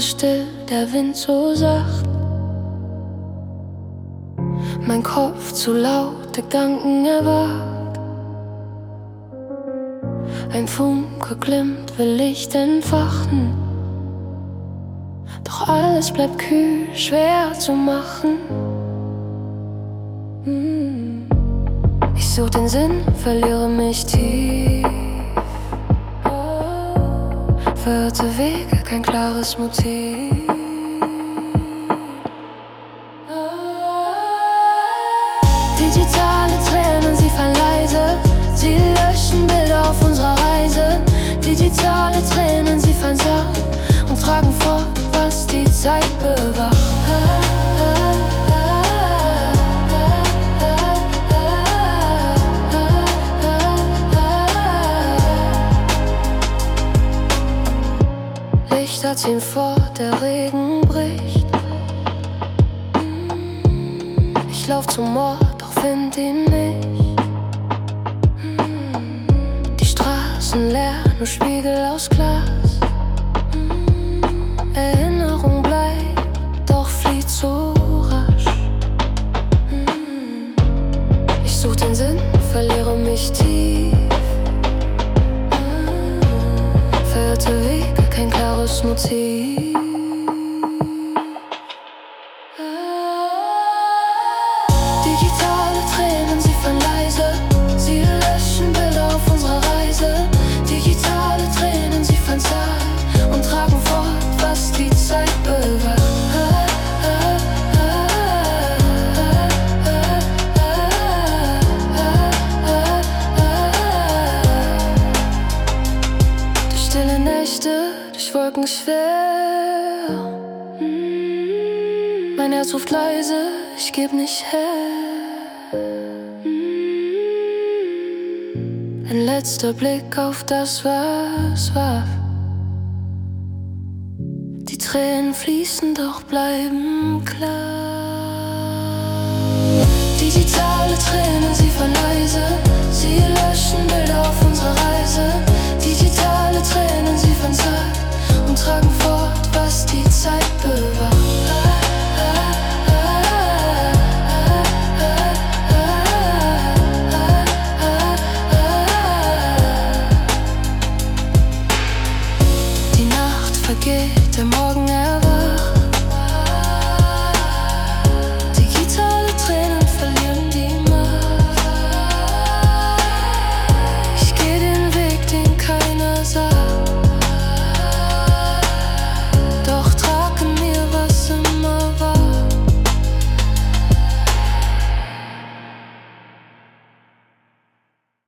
still, der Wind so sacht. Mein Kopf zu laut, der Gedanken erwacht. Ein Funke glimmt, will Licht entfachen. Doch alles bleibt kühl, schwer zu machen. Ich such den Sinn, verliere mich tief. Verirrte Wege, kein klares Motiv. Digitale Tränen, sie fallen leise. Sie löschen Bilder auf unserer Reise. Digitale Tränen, sie fallen sacht und tragen fort, was die Zeit bewacht. Lichter ziehen fort, der Regen bricht. Ich lauf zum Ort, doch find ihn nicht. Die Straßen leer, nur Spiegel aus Glas. Erinnerung bleibt, doch flieht so rasch. Ich such den Sinn, verliere mich tief. Verirrte Wege, kein klares Motiv. Digitale Tränen, sie fallen leise. Sie löschen Bilder auf unserer Reise. Digitale Tränen, sie fallen sacht und tragen fort, was die Zeit bewacht. Durch stille Nächte, durch Wolken schwer. Mein Herz ruft leise, ich geb nicht her. Ein letzter Blick auf das, was war. Die Tränen fließen, doch bleiben klar. Digitale Tränen, sie fallen leise.